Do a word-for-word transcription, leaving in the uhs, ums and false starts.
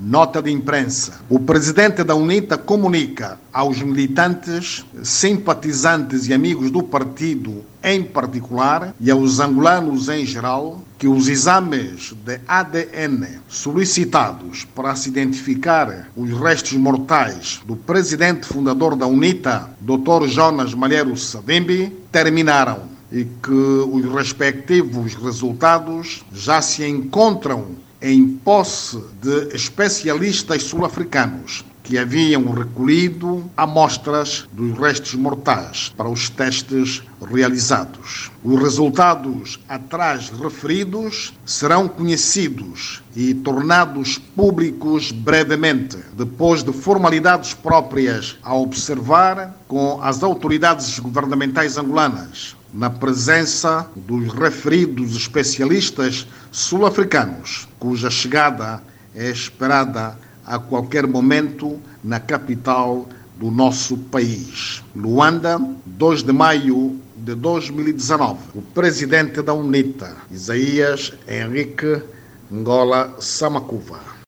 Nota de imprensa. O presidente da UNITA comunica aos militantes, simpatizantes e amigos do partido em particular e aos angolanos em geral que os exames de A D N solicitados para se identificar os restos mortais do presidente fundador da UNITA, doutor Jonas Malheiro Savimbi, terminaram e que os respectivos resultados já se encontram em posse de especialistas sul-africanos que haviam recolhido amostras dos restos mortais para os testes realizados. Os resultados atrás referidos serão conhecidos e tornados públicos brevemente, depois de formalidades próprias a observar com as autoridades governamentais angolanas, na presença dos referidos especialistas sul-africanos, cuja chegada é esperada a qualquer momento na capital do nosso país. Luanda, dois de maio de dois mil e dezenove. O presidente da UNITA, Isaías Henrique Ngola Samakuva.